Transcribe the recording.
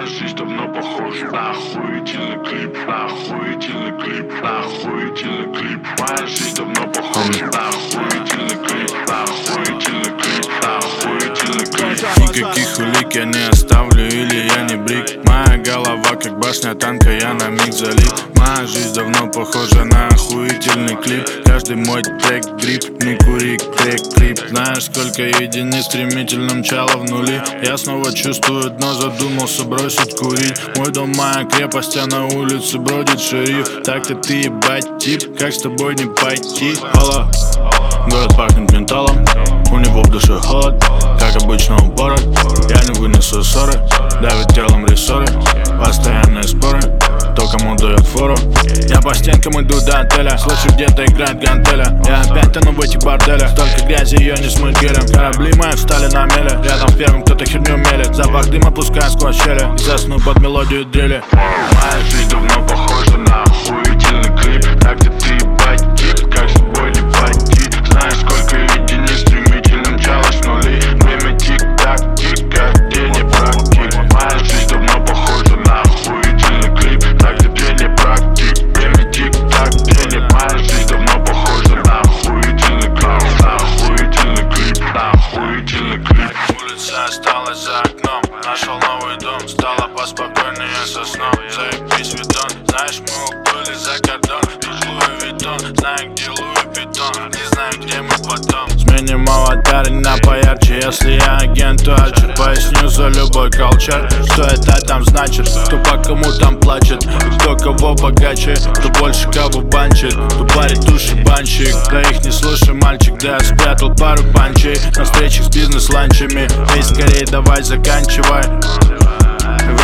жизнь давно похожа на охуительный клип, на охуительный клип, на охуительный клип. Моя жизнь давно похожа на охуительный клип, на охуительный клип, на охуительный клип. Никаких улик я не оставлю, или я не брик. Моя голова как башня танка, я на миг залип. Моя жизнь давно похожа на охуительный клип. Каждый мой трек грипп, не кури, трек крип. Знаешь, сколько единиц стремительно мчало в нули. Я снова чувствую дно, задумался бросить курить. Мой дом моя крепость, а на улице бродит шериф. Так-то ты ебать тип, как с тобой не пойти? Алло, город пахнет ментолом, у него в душе холод, как обычно упорот. Я не вынесу ссоры, давит телом рессоры, постоянные споры, кто кому дает фору. Я по стенкам иду до отеля, слышу, где-то играет гантеля. Я опять тону в этих борделях, столько грязи, ее не смыть гелем. Корабли мои встали на меле, рядом первым кто-то херню мелет. Запах дыма пускаю сквозь щели и засну под мелодию дрели. Моя жизнь давно похожа на охуительный клип. Так-то ты ебать тип, как с тобой не пойти. Знаешь, сколько единиц стремительно мчалось в нули. Время тик-так, тик, как день не практик. Моя жизнь давно похожа на охуительный клип. Так-то ты не практик. Время тик-так, день. Моя жизнь давно похожа на охуительный клип, на охуительный клип, на охуительный клип. Улица осталась за окном, нашел новый дом, стало поспокойнее со сном. Заебись видон, знаешь, мы уплыли за кордон. Тут Луи Виттон, знаю, где Луи Питон, не знаю, где мы потом. Сменим аватар на поярче, если я агент, то Арчер. Поясню за любой колчар, что это там значит. Кто по кому там плачет, и кто кого богаче, кто больше кого банчит, кто парит души банщик. Да их не слушай, мальчик, да я спрятал пару панчей на встречах с бизнес-ланчами. Эй, скорее давай заканчивай.